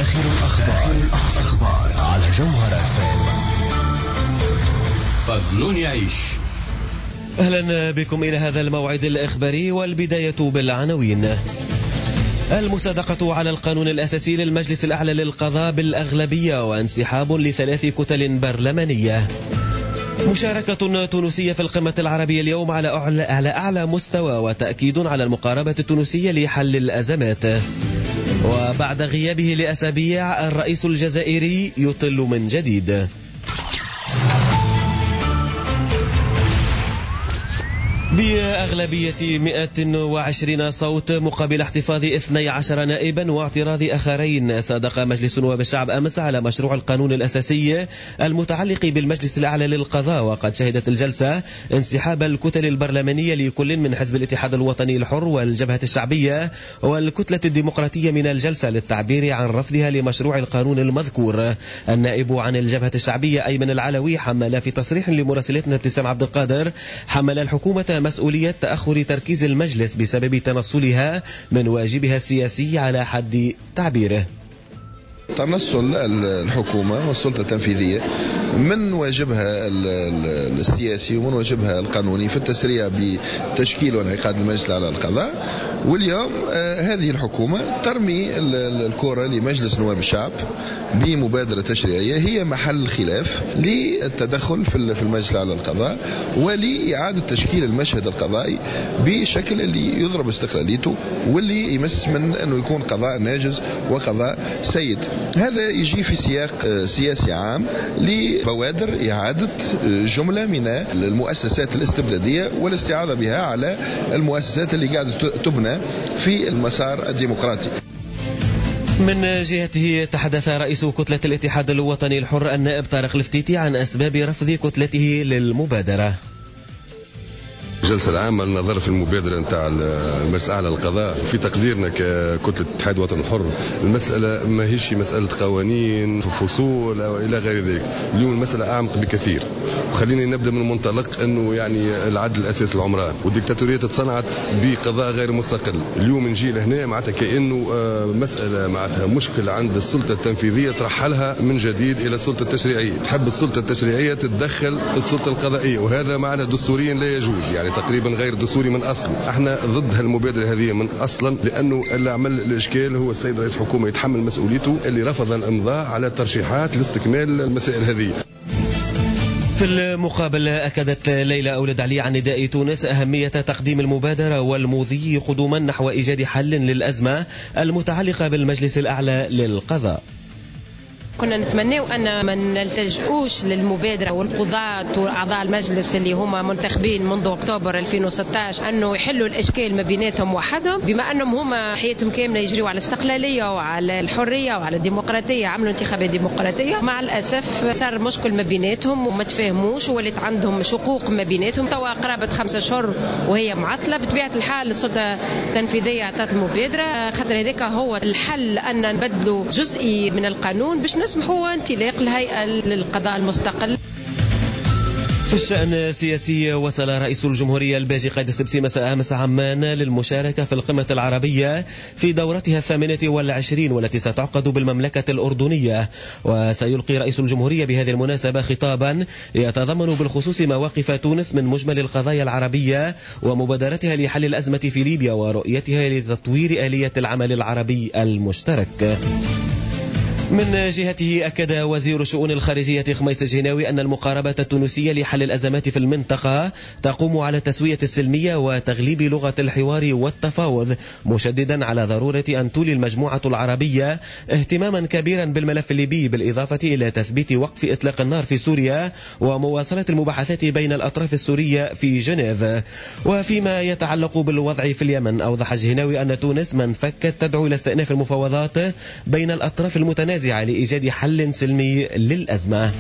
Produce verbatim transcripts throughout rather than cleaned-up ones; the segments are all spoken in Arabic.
آخر الأخبار, الأخبار على جوهر اف ام. فضل يعيش. أهلا بكم إلى هذا الموعد الإخباري، والبداية بالعناوين. المصادقة على القانون الأساسي للمجلس الأعلى للقضاء بالأغلبية وانسحاب لثلاث كتل برلمانية. مشاركة تونسية في القمة العربية اليوم على أعلى, على أعلى مستوى، وتأكيد على المقاربة التونسية لحل الأزمات. وبعد غيابه لأسابيع الرئيس الجزائري يطل من جديد. بأغلبية مئة وعشرين صوت مقابل احتفاظ اثني عشر نائبا واعتراض آخرين، صادق مجلس نواب الشعب أمس على مشروع القانون الأساسي المتعلق بالمجلس الأعلى للقضاء. وقد شهدت الجلسة انسحاب الكتل البرلمانية لكل من حزب الاتحاد الوطني الحر والجبهة الشعبية والكتلة الديمقراطية من الجلسة للتعبير عن رفضها لمشروع القانون المذكور. النائب عن الجبهة الشعبية أيمن العلوي حمل في تصريح لمراسلتنا ابتسام عبد القادر حمل الحكومة مسؤولية تأخر تركيز المجلس بسبب تنصلها من واجبها السياسي على حد تعبيره. تنصل الحكومة والسلطة التنفيذية من واجبها السياسي ومن واجبها القانوني في التسريع بتشكيل وانعقاد المجلس الأعلى للقضاء. واليوم هذه الحكومة ترمي الكرة لمجلس نواب الشعب بمبادرة تشريعية هي محل خلاف للتدخل في المجلس الأعلى للقضاء ولإعادة تشكيل المشهد القضائي بشكل اللي يضرب استقلاليته واللي يمس من أنه يكون قضاء ناجز وقضاء سيد. هذا يجي في سياق سياسي عام لبوادر إعادة جملة من المؤسسات الاستبدادية والاستعاضة بها على المؤسسات اللي قاعدة تبنى في المسار الديمقراطي. من جهته تحدث رئيس كتلة الاتحاد الوطني الحر النائب طارق الفتيتي عن أسباب رفض كتلته للمبادرة. الجلسة العامة النظر في المبادرة نتاع المجلس الأعلى للقضاء. في تقديرنا ككتلة الاتحاد الوطني الحر المسألة ما هيش مسألة قوانين فصول أو إلى غير ذلك. اليوم المسألة أعمق بكثير، وخليني نبدأ من منطلق أنه يعني العدل الأساس العمران والديكتاتورية تصنعت بقضاء غير مستقل. اليوم نجي لهنا معناتها كأنه مسألة معناتها مشكلة عند السلطة التنفيذية ترحلها من جديد إلى السلطة التشريعية. تحب السلطة التشريعية تتدخل في السلطة القضائية، وهذا معنا دستوريا لا يجوز، يعني تقريبا غير دستوري من أصله. احنا ضد هالمبادرة هذه من أصلا، لأنه اللي عمل الإشكال هو السيد رئيس الحكومة يتحمل مسؤوليته اللي رفض الإمضاء على ترشيحات لاستكمال المسائل هذه. في المقابل أكدت ليلى أولد علي عن نداء تونس أهمية تقديم المبادرة والمضي قدما نحو إيجاد حل للأزمة المتعلقة بالمجلس الأعلى للقضاء. كنا نتمنى أن ما نلتجئوش للمبادرة والقضاة وأعضاء المجلس اللي هم منتخبين منذ أكتوبر ألفين وستة عشر أنه يحلوا الإشكال ما بيناتهم وحدهم، بما أنهم هم حياتهم كاملة يجريوا على الاستقلالية وعلى الحرية وعلى الديمقراطية، عملوا انتخابات ديمقراطية. مع الأسف صار مشكل ما بيناتهم وما تفاهموش ولت عندهم شقوق ما بيناتهم. توا قرابة خمسة أشهر وهي معطلة. بطبيعة الحال السلطة التنفيذية أعطت المبادرة، خاطر هذاك هو الحل أن نبدلوا جزئي من القانون باش نسمحوا انطلاق الهيئة للقضاء المستقل. في الشأن السياسي، وصل رئيس الجمهورية الباجي قايد السبسي مساء أمس عمان للمشاركة في القمة العربية في دورتها الثامنة والعشرين والتي ستعقد بالمملكة الأردنية. وسيلقي رئيس الجمهورية بهذه المناسبة خطابا يتضمن بالخصوص مواقف تونس من مجمل القضايا العربية ومبادرتها لحل الأزمة في ليبيا ورؤيتها لتطوير آلية العمل العربي المشترك. من جهته أكد وزير الشؤون الخارجية خميس الجناوي أن المقاربة التونسية لحل الأزمات في المنطقة تقوم على التسوية السلمية وتغليب لغة الحوار والتفاوض، مشددا على ضرورة أن تولي المجموعة العربية اهتماما كبيرا بالملف الليبي، بالإضافة إلى تثبيت وقف إطلاق النار في سوريا ومواصلة المباحثات بين الأطراف السورية في جنيف. وفيما يتعلق بالوضع في اليمن، أوضح الجناوي أن تونس من فكت تدعو إلى استئناف المفاوضات بين الأطراف المتنازعة لإيجاد حل سلمي للأزمة.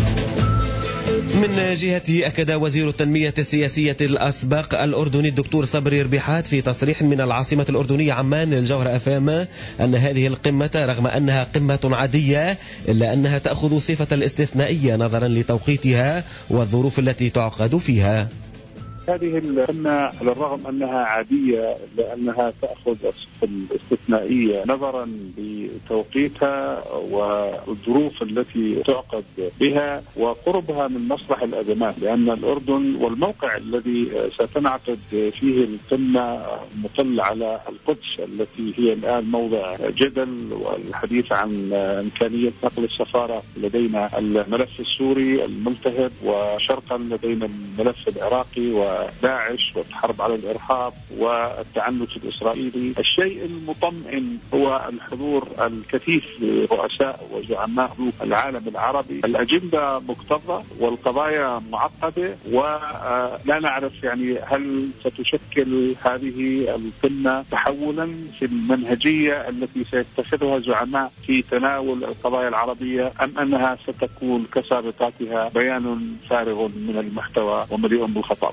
من جهته أكد وزير التنمية السياسية الأسبق الأردني الدكتور صبري ربيحات في تصريح من العاصمة الأردنية عمان للجوهر اف ام أن هذه القمة رغم أنها قمة عادية إلا أنها تأخذ صفة الاستثنائية نظرا لتوقيتها والظروف التي تعقد فيها. هذه القمة على الرغم أنها عادية لأنها تأخذ الصفة الاستثنائية نظرا لتوقيتها والظروف التي تعقد بها وقربها من مسرح الأزمات، لأن الأردن والموقع الذي ستنعقد فيه القمة مطل على القدس التي هي الآن موضع جدل والحديث عن إمكانية نقل السفارة. لدينا الملف السوري الملتهب، وشرقا لدينا الملف العراقي وداعش والحرب على الإرهاب والتعنت الإسرائيلي. الشيء المطمئن هو الحضور الكثيف لرؤساء وزعماء العالم العربي. الأجندة مكتظة والقضايا معقدة، ولا نعرف يعني هل ستشكل هذه القمة تحولا في المنهجية التي سيتخذها زعماء في تناول القضايا العربية، أم أنها ستكون كسابقاتها بيان فارغ من المحتوى ومليء بالخطاب.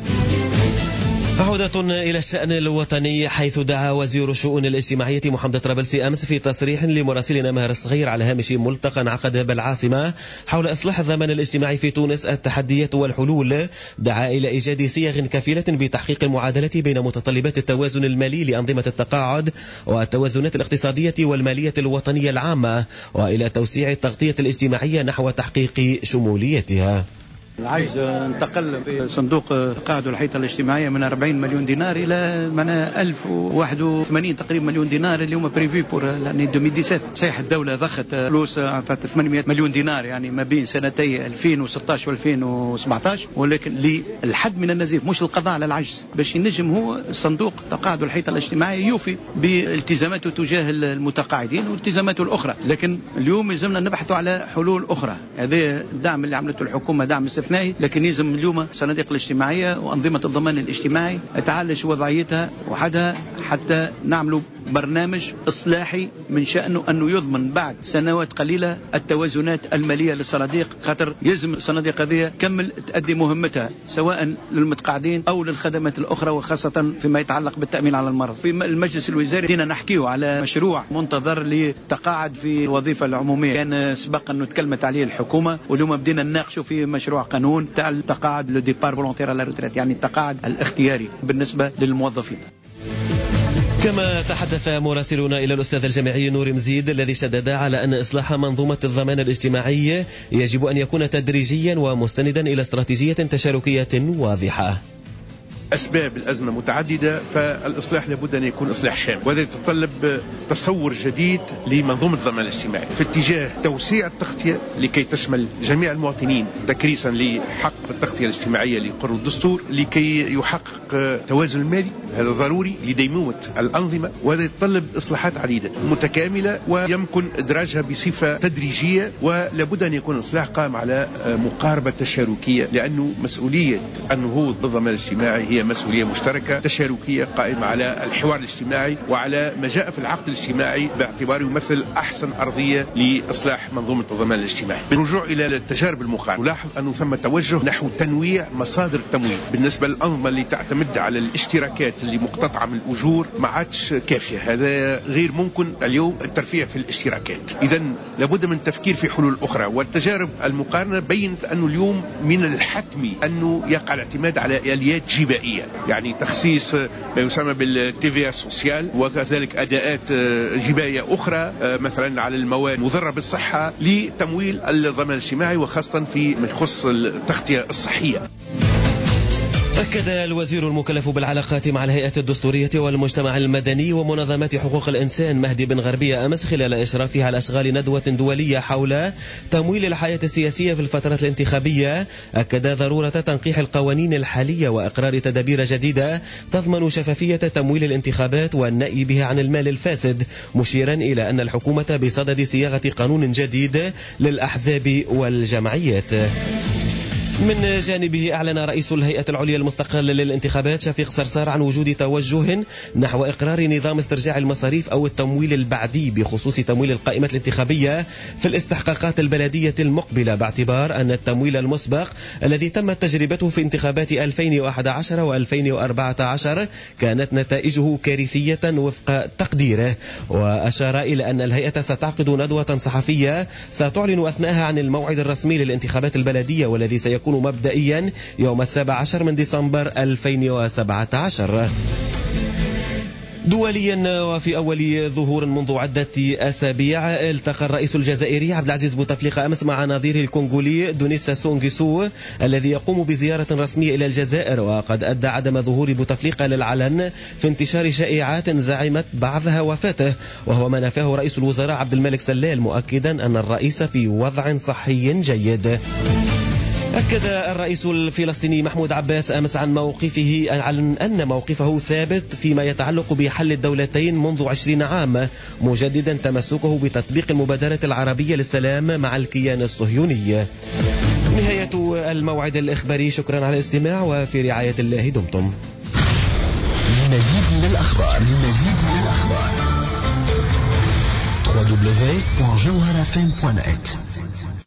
عودة إلى الشأن الوطني، حيث دعا وزير الشؤون الاجتماعية محمد طرابلسي أمس في تصريح لمراسلنا ماهر الصغير على هامش ملتقى انعقد بالعاصمة حول إصلاح الضمان الاجتماعي في تونس التحديات والحلول، دعا إلى إيجاد صيغ كفيلة بتحقيق المعادلة بين متطلبات التوازن المالي لأنظمة التقاعد والتوازنات الاقتصادية والمالية الوطنية العامة، وإلى توسيع التغطية الاجتماعية نحو تحقيق شموليتها. العجز انتقل في صندوق التقاعد والحيطة الاجتماعية من أربعين مليون دينار إلى من ألف وواحد وثمانين تقريبا مليون دينار اللي هم بريفي بور لأن ألفين وسبعة عشر. صحيح الدولة ضخت فلوس أعطت ثمانمائة مليون دينار يعني ما بين سنتي ألفين وستة عشر وألفين وسبعة عشر، ولكن للحد من النزيف مش القضاء على العجز باش ينجم هو صندوق التقاعد والحيطة الاجتماعية يوفي بالتزاماته تجاه المتقاعدين والتزاماته الأخرى. لكن اليوم يلزمنا نبحثوا على حلول أخرى. هذا الدعم اللي عملته الحكومة دعم لكن يلزم اليوم صناديق الاجتماعية وأنظمة الضمان الاجتماعي تعالج وضعيتها وحدها حتى نعملوا برنامج إصلاحي من شأنه أنه يضمن بعد سنوات قليلة التوازنات المالية للصناديق، خاطر يلزم الصناديق هذه كمل تؤدي مهمتها سواء للمتقاعدين أو للخدمات الأخرى، وخاصة فيما يتعلق بالتأمين على المرض. في المجلس الوزاري دينا نحكيه على مشروع منتظر للتقاعد في الوظيفة العمومية، كان سبق أنه تكلمت عليه الحكومة، واليوم بدينا نناقشه في مشروع قانون تاع التقاعد لو ديبار فولونتير على روتريت، يعني التقاعد الاختياري بالنسبة للموظفين. كما تحدث مراسلنا إلى الأستاذ الجامعي نور مزيد الذي شدد على أن إصلاح منظومة الضمان الاجتماعي يجب أن يكون تدريجيا ومستندا إلى استراتيجية تشاركية واضحة. أسباب الأزمة متعددة، فالإصلاح لابد أن يكون إصلاح شامل، وهذا يتطلب تصور جديد لمنظومة الضمان الاجتماعي في اتجاه توسيع التغطية لكي تشمل جميع المواطنين، تكريسا لحق التغطية الاجتماعية لقرر الدستور، لكي يحقق توازن المالي، هذا ضروري لديمومة الأنظمة، وهذا يتطلب إصلاحات عديدة متكاملة ويمكن إدراجها بصفة تدريجية، ولابد أن يكون الإصلاح قائم على مقاربة تشاركية، لأنه مسؤولية النهوض بالضمان الاجتماعي هي مسؤولية مشتركة تشاركية قائمة على الحوار الاجتماعي وعلى ما جاء في العقد الاجتماعي باعتباره يمثل أحسن أرضية لإصلاح منظومة الضمان الاجتماعي. بالرجوع إلى التجارب المقارنة نلاحظ أنه ثم توجه نحو تنويع مصادر التمويل. بالنسبة للأنظمة اللي تعتمد على الاشتراكات اللي مقتطعة من الأجور ما عادش كافية، هذا غير ممكن اليوم الترفيع في الاشتراكات، إذا لابد من التفكير في حلول أخرى. والتجارب المقارنة بينت أنه اليوم من الحتمي أنه يقع الاعتماد على آليات جبائية، يعني تخصيص ما يسمى بالتي في السوسيال، وكذلك أداءات جبائية أخرى مثلا على المواد مضرة بالصحة لتمويل الضمان الاجتماعي، وخاصة في ما يخص التغطية الصحية. أكد الوزير المكلف بالعلاقات مع الهيئات الدستورية والمجتمع المدني ومنظمات حقوق الإنسان مهدي بن غربية أمس خلال إشرافه على أشغال ندوة دولية حول تمويل الحياة السياسية في الفترة الانتخابية، أكد ضرورة تنقيح القوانين الحالية وإقرار تدابير جديدة تضمن شفافية تمويل الانتخابات والنأي بها عن المال الفاسد، مشيرا إلى أن الحكومة بصدد صياغة قانون جديد للأحزاب والجمعيات. من جانبه أعلن رئيس الهيئة العليا المستقلة للانتخابات شفيق صرصار عن وجود توجه نحو إقرار نظام استرجاع المصاريف أو التمويل البعدي بخصوص تمويل القائمة الانتخابية في الاستحقاقات البلدية المقبلة، باعتبار أن التمويل المسبق الذي تمت تجربته في انتخابات ألفين وأحد عشر وألفين وأربعة عشر كانت نتائجه كارثية وفق تقديره. وأشار إلى أن الهيئة ستعقد ندوة صحفية ستعلن أثناءها عن الموعد الرسمي للانتخابات البلدية والذي سيكون سيكون مبدئيا يوم السابع عشر من ديسمبر ألفين وسبعة عشر. دوليا، وفي أول ظهور منذ عدة أسابيع، التقى الرئيس الجزائري عبد العزيز بوتفليقة أمس مع نظيره الكونغولي دونيس ساسو نغيسو الذي يقوم بزيارة رسمية إلى الجزائر. وقد أدى عدم ظهور بوتفليقة للعلن في انتشار شائعات زعمت بعضها وفاته، وهو ما نفاه رئيس الوزراء عبد الملك سلال، مؤكدا أن الرئيس في وضع صحي جيد. أكد الرئيس الفلسطيني محمود عباس أمس عن موقفه عن أن موقفه ثابت فيما يتعلق بحل الدولتين منذ عشرين عام، مجددا تمسكه بتطبيق المبادرة العربية للسلام مع الكيان الصهيوني. نهاية الموعد الإخباري، شكرا على الاستماع وفي رعاية الله دمتم. للمزيد من الأخبار للمزيد من الأخبار دبليو دبليو دبليو دوت جوهر اف ام دوت نت